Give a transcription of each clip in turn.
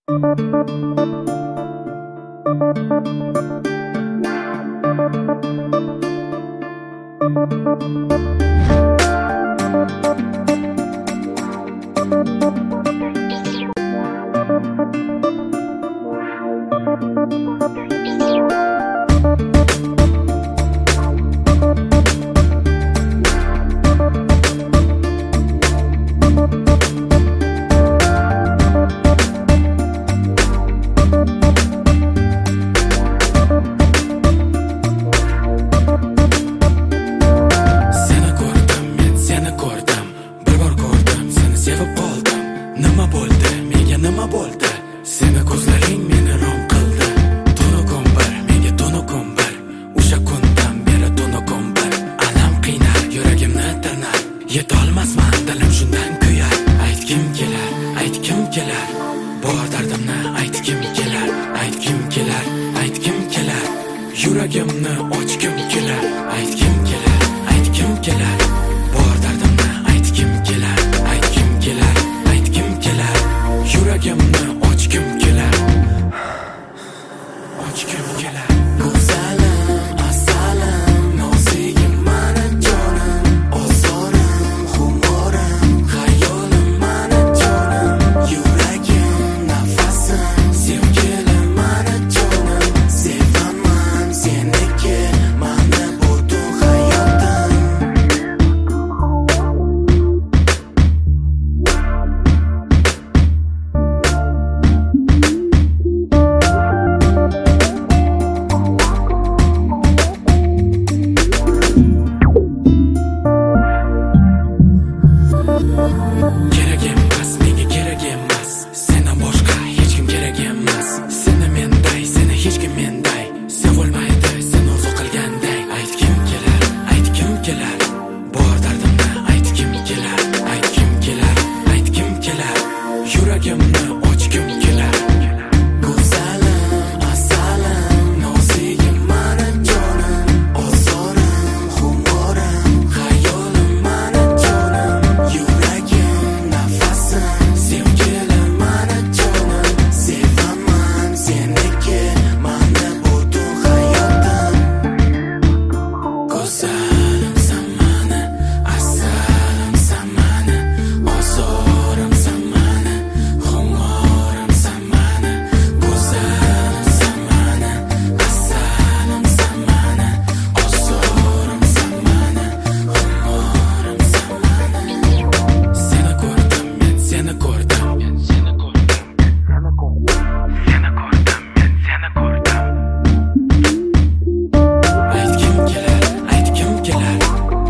Seni ko'zlaring meni rom qildi. Tunukum bir, menga tunukum bir. O'sha kundan beri tunukum bir. Alam qiynar, yuragimni tirnar. Yetolmasman, dilim shundan kuyar. Aytgim kelar. Bor dardimni aytgim kelar. Aytgim kelar. Yuragimni ochgim kelar. Aytgim kelar. Bor dardimni aytgim kelar. Aytgim kelar. Yuragimni ochgim kelar. Go'zalim, asalim, nozigim mana jonim, ozorim, xumorim, xayolim mana jonim, yuragim, nafasim, sevgilim mana jonim, sevaman seniki, mana butun hayotim. Kerak emas, menga kerak emas. Sendan boshqa hech kim kerak emas. Seni menday, seni hech kim menday sevolmaydi, sen orzu qilganday. Aytgim kelar. Bor dardimni aytgim kelar. Aytgim kelar. Yuragimni ochgim kelar. Go'zalim, asalim, nozigim mana jonim, ozorim, xumorim, xayolim mana jonim, yuragim, nafasim, sevgilim mana jonim, sevaman seniki, mana butun hayotim. Go'zalim zamani, asalim zamani, ozorim zamani, xumorim zamani, go'zalim zamani, asalim zamani, ozorim zamani, xumorim zamani. Seni ko'rdim, men seni ko'rdim. Aytgim kelar. Aytgim kelar.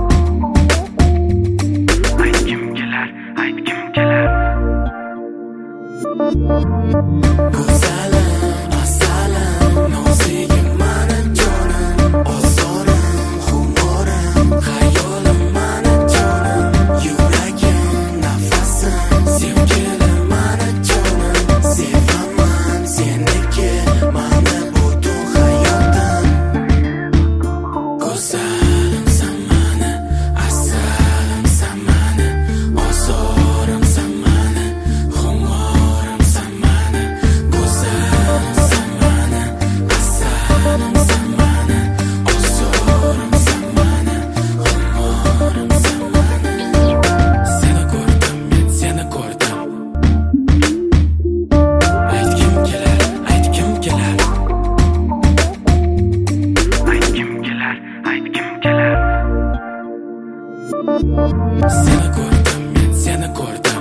Go'zalim, asalim, nozigim mana jonim, ozorim, xumorim, xayolim mana jonim, yuragim, nafasim, sevgilim mana jonim, sevaman seniki, mana butun hayotim. Go'zalim zamani, asalim zamani, ozorim zamani, xumorim zamani, go'zalim zamani, asalim zamani, ozorim zamani, xumorim zamani. Seni ko'rdim, men seni ko'rdim. Aytgim kelar. Seni ko'rdim, men seni ko'rdim.